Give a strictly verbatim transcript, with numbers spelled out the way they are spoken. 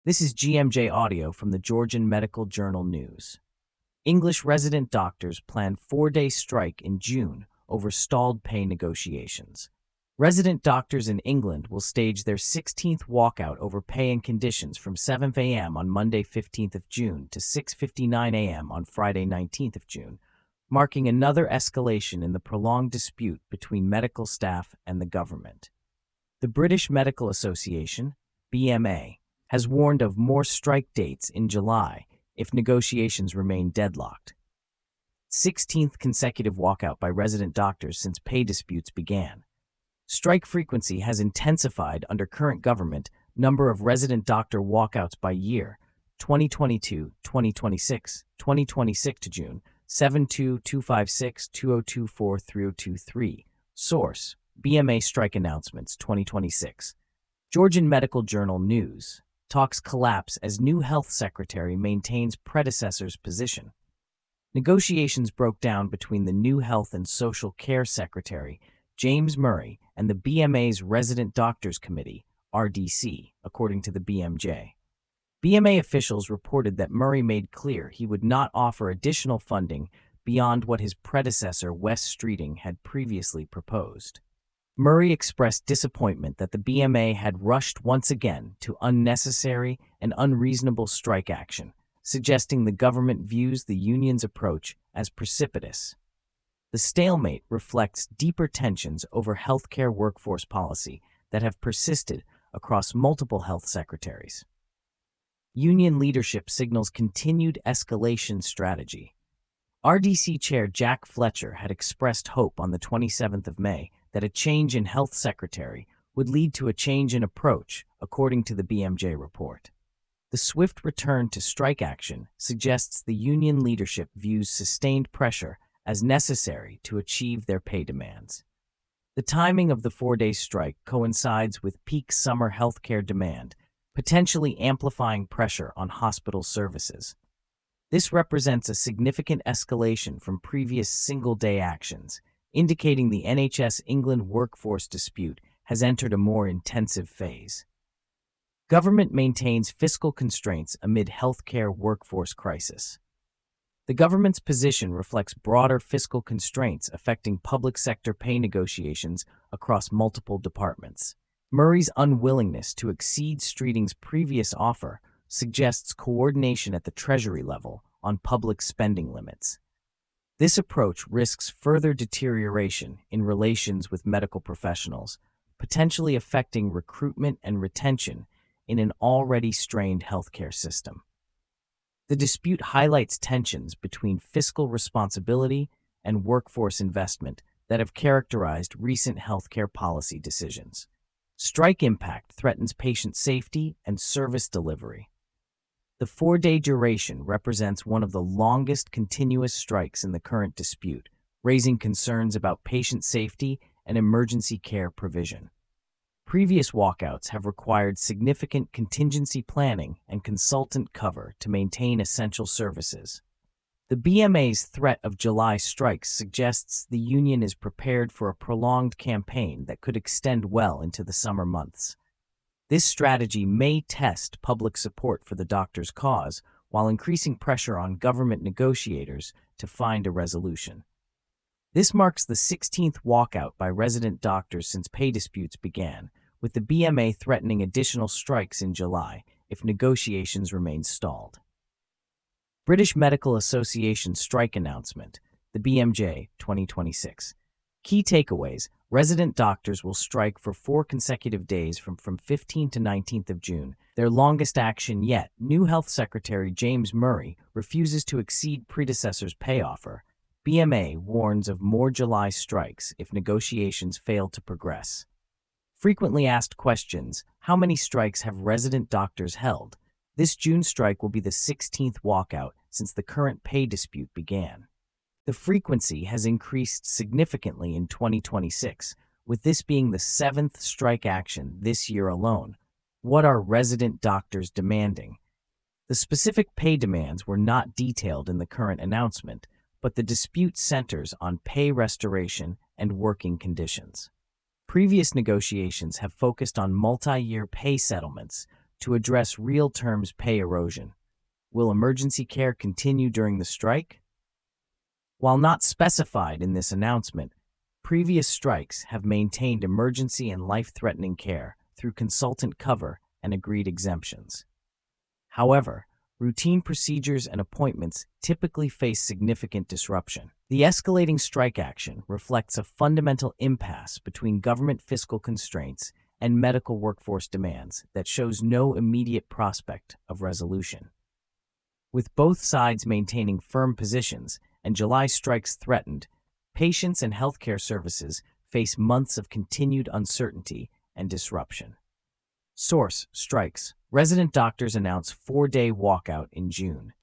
This is G M J Audio from the Georgian Medical Journal News. English resident doctors plan four-day strike in June over stalled pay negotiations. Resident doctors in England will stage their sixteenth walkout over pay and conditions from seven a m on Monday fifteenth of June to six fifty-nine a m on Friday nineteenth of June, marking another escalation in the prolonged dispute between medical staff and the government. The British Medical Association, B M A, has warned of more strike dates in July if negotiations remain deadlocked. sixteenth consecutive walkout by resident doctors since pay disputes began. Strike frequency has intensified under current government. Number of resident doctor walkouts by year: twenty twenty-two, twenty twenty-six, twenty twenty-six to June, seven two two five six two zero two four three zero two three. Source: B M A Strike Announcements twenty twenty-six. Georgian Medical Journal News. Talks collapse as new health secretary maintains predecessor's position. Negotiations broke down between the new Health and Social Care Secretary, James Murray, and the B M A's Resident Doctors Committee, R D C, according to the B M J. B M A officials reported that Murray made clear he would not offer additional funding beyond what his predecessor, Wes Streeting, had previously proposed. Murray expressed disappointment that the B M A had rushed once again to unnecessary and unreasonable strike action, suggesting the government views the union's approach as precipitous. The stalemate reflects deeper tensions over healthcare workforce policy that have persisted across multiple health secretaries. Union leadership signals continued escalation strategy. R D C Chair Jack Fletcher had expressed hope on the twenty-seventh of May that a change in health secretary would lead to a change in approach, according to the B M J report. The swift return to strike action suggests the union leadership views sustained pressure as necessary to achieve their pay demands. The timing of the four-day strike coincides with peak summer healthcare demand, potentially amplifying pressure on hospital services. This represents a significant escalation from previous single-day actions, indicating the N H S England workforce dispute has entered a more intensive phase. Government maintains fiscal constraints amid healthcare workforce crisis. The government's position reflects broader fiscal constraints affecting public sector pay negotiations across multiple departments. Murray's unwillingness to exceed Streeting's previous offer suggests coordination at the Treasury level on public spending limits. This approach risks further deterioration in relations with medical professionals, potentially affecting recruitment and retention in an already strained healthcare system. The dispute highlights tensions between fiscal responsibility and workforce investment that have characterized recent healthcare policy decisions. Strike impact threatens patient safety and service delivery. The four-day duration represents one of the longest continuous strikes in the current dispute, raising concerns about patient safety and emergency care provision. Previous walkouts have required significant contingency planning and consultant cover to maintain essential services. The B M A's threat of July strikes suggests the union is prepared for a prolonged campaign that could extend well into the summer months. This strategy may test public support for the doctors' cause while increasing pressure on government negotiators to find a resolution. This marks the sixteenth walkout by resident doctors since pay disputes began, with the B M A threatening additional strikes in July if negotiations remain stalled. British Medical Association Strike Announcement, the B M J, twenty twenty-six. Key takeaways: resident doctors will strike for four consecutive days from, from fifteenth to nineteenth of June, their longest action yet. New Health Secretary James Murray refuses to exceed predecessor's pay offer. B M A warns of more July strikes if negotiations fail to progress. Frequently asked questions: how many strikes have resident doctors held? This June strike will be the sixteenth walkout since the current pay dispute began. The frequency has increased significantly in twenty twenty-six, with this being the seventh strike action this year alone. What are resident doctors demanding? The specific pay demands were not detailed in the current announcement, but the dispute centers on pay restoration and working conditions. Previous negotiations have focused on multi-year pay settlements to address real terms pay erosion. Will emergency care continue during the strike? While not specified in this announcement, previous strikes have maintained emergency and life-threatening care through consultant cover and agreed exemptions. However, routine procedures and appointments typically face significant disruption. The escalating strike action reflects a fundamental impasse between government fiscal constraints and medical workforce demands that shows no immediate prospect of resolution. With both sides maintaining firm positions and July strikes threatened, patients and healthcare services face months of continued uncertainty and disruption. Source: strikes. Resident doctors announce four-day walkout in June.